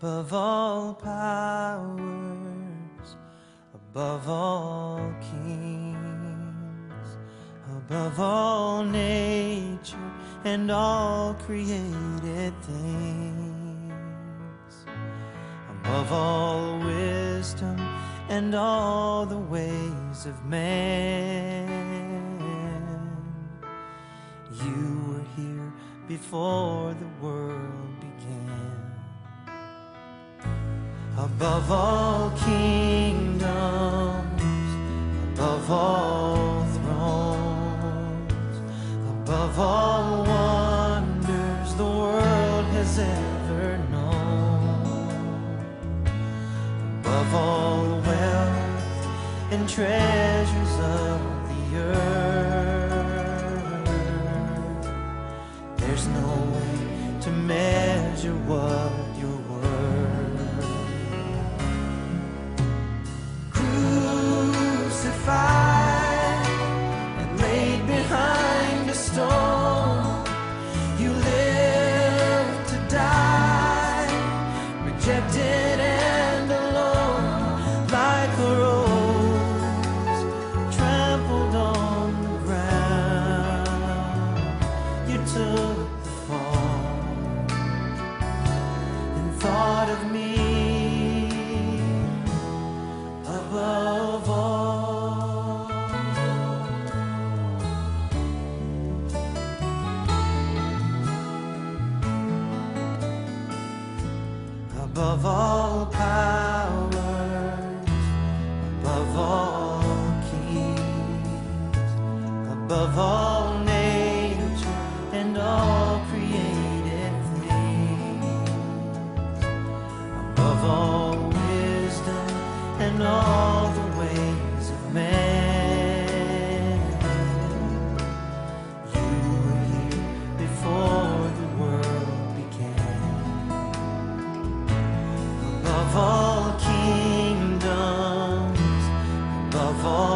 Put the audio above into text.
above all powers, above all kings, above all nature and all created things, above all wisdom and all the ways of man. You were here before the world began. Above all kingdoms, above all thrones, above all wonders the world has ever known, above all wealth and treasures of the earth, there's no way to measure what you're worth. Crucified and laid behind a stone, you lived to die, rejected and alone, like a rose trampled on the ground. You took the fall and thought of me above all. Above all powers, above all kings, above all nature and all created things, above all wisdom and all the ways of man. You were here before the world began. Above all kingdoms, above all